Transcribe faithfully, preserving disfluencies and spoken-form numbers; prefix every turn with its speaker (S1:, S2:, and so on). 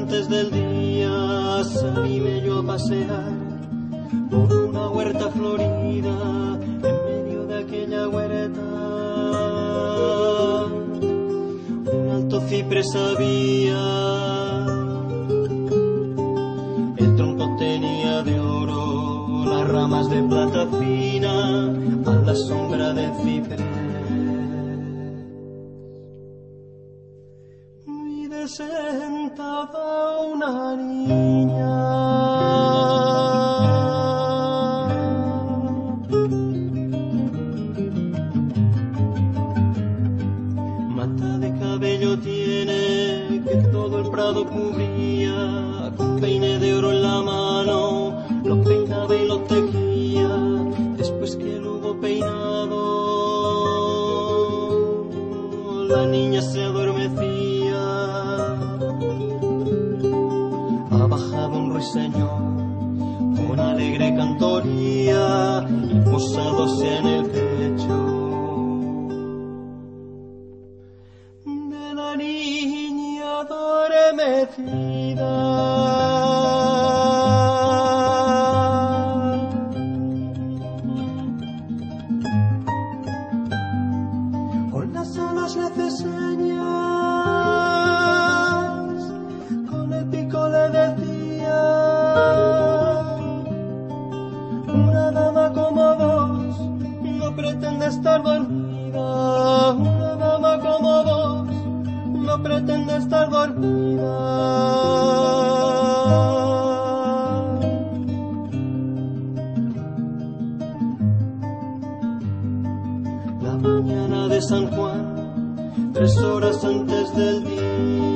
S1: antes del día salíme yo a pasear por una huerta florida en medio de aquella huerta. Un alto ciprés había, el tronco tenía de oro, las ramas de plata fina a la sombra del ciprés. Sentada una niña, mata de cabello tiene que todo el prado cubría, con peine de oro en la mano lo peinaba y lo tejía. Después que lo hubo peinado, la niña se adormecía. Ha bajado un ruiseñor con alegre cantoría y posadose en el pecho de la niña adormecida. Con las alas le hace señas, con el pico le decía: una dama como vos no pretende estar dormida, una dama como vos no pretende estar dormida. La mañana de San Juan, tres horas antes del día,